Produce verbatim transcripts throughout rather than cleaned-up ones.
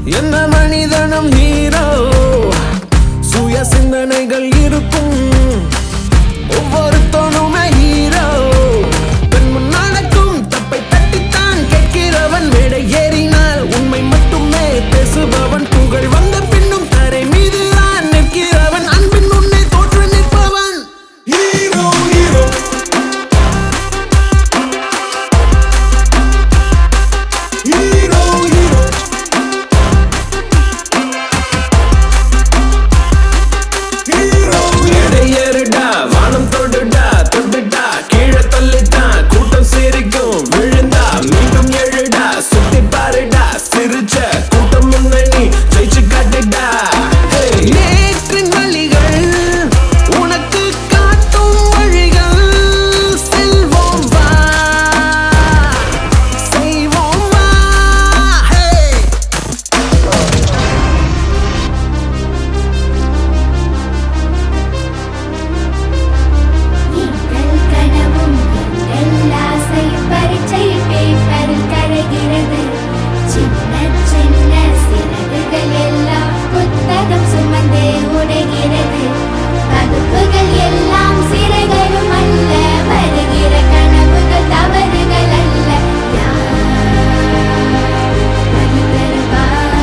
என்ன மனிதனும் ஹீரோ சுய சிந்தனைகள் இருக்கும் ஒவ்வொரு தோணுமே ஹீரோ கண் முன் நடக்கும் தப்பை தட்டித்தான் கேட்கிறவன் மேடை ஏறினால் உண்மை மட்டுமே பேசுபவன் புகழ் வந்த பின்னும் தரை மீது தான் நிற்கிறவன் அன்பின் முன்னே தோற்று நிற்பவன் hero hero hero hero hero எடையேறுடா வானம் தொடுடா தொட்டுட்டா கீழே தள்ளிட்டா கூட்டம் சிரிக்கும் விழுந்தா மீண்டும் எழுடா சுத்தி பாருடா சிரிச்ச கூட்டம் முன்னணி ஜெயிச்சு காட்டுடா நேற்றின் வழிகள் உனக்கு காட்டும் வழிகள் செல்வோம் வா செய்வோம் வா எங்கள் கனவும் எங்கள் ஆசை பரீட்சை பேப்பரில் கரைகிறது சின்ன சின்ன சிறகுகள் எல்லாம் புத்தகம் சுமந்தே உடைகிறது வகுப்புகள் எல்லாம் சிறகரும் அல்ல வருகிற கனவுகள் தவறுகள் அல்ல யார் வழி தருவார்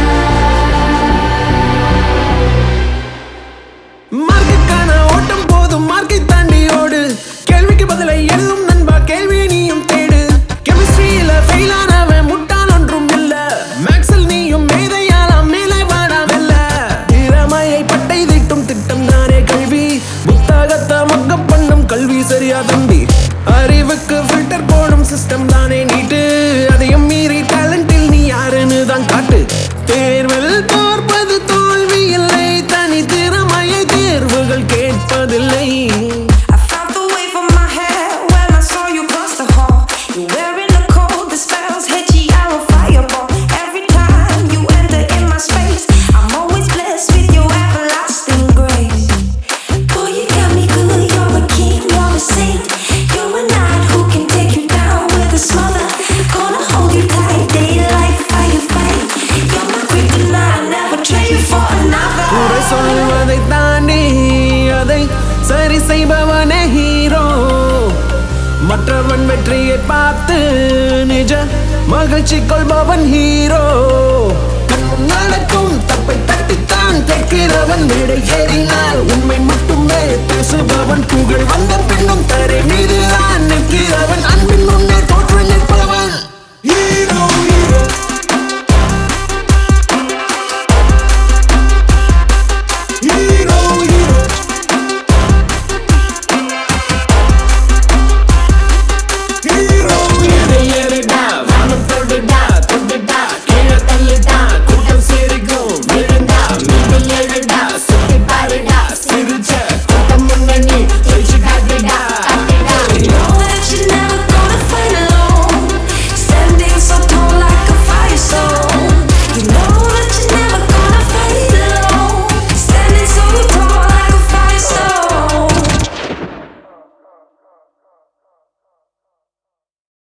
மார்க்குக்கான ஓட்டம் போதும் மார்க்கை தாண்டி ஓடு கேள்விக்கு பதிலை எழுதும் நண்பா கேள்வி நீயும் தேடு கெமிஸ்ட்ரியில ஃபெயில் ஆனவன் முட்டாள் ஒன்றும் இல்ல மேக்ஸில் நீயும் மேதையாலாம் மேலே வாடாமல்ல திறமையை பட்டை தீட்டும் திட்டம் தானே கல்வி புத்தகத்தை மக்க பண்ணும் கல்வி சரியா தம்பி அறிவுக்கு ஃபில்டர் போடும் சிஸ்டம் தானே நீட்டு அதையும் மீறி டேலண்டில் நீ யாருன்னு தான் காட்டு தேர்வில் தோற்பது தோல்வி இல்லை தனி திறமையை தேர்வுகள் கேட்பதில்லை I felt the wave on my hair when I saw you cross the hall. You're wearing a coat that spells H E R O fireball. Every time you enter in my space, I'm always blessed with your everlasting grace. Boy, you got me good, you're a king, you're a saint. You're a knight who can take you down with a smother. Gonna hold you tight, daylight, fire, fight. You're my kryptonite, never trade you for another. குறை சொல்வதை தாண்டி அதை சரி செய்பவனே hero மற்றவன் வெற்றியை பார்த்து நிஜ மகிழ்ச்சி கொள்பவன் ஹீரோ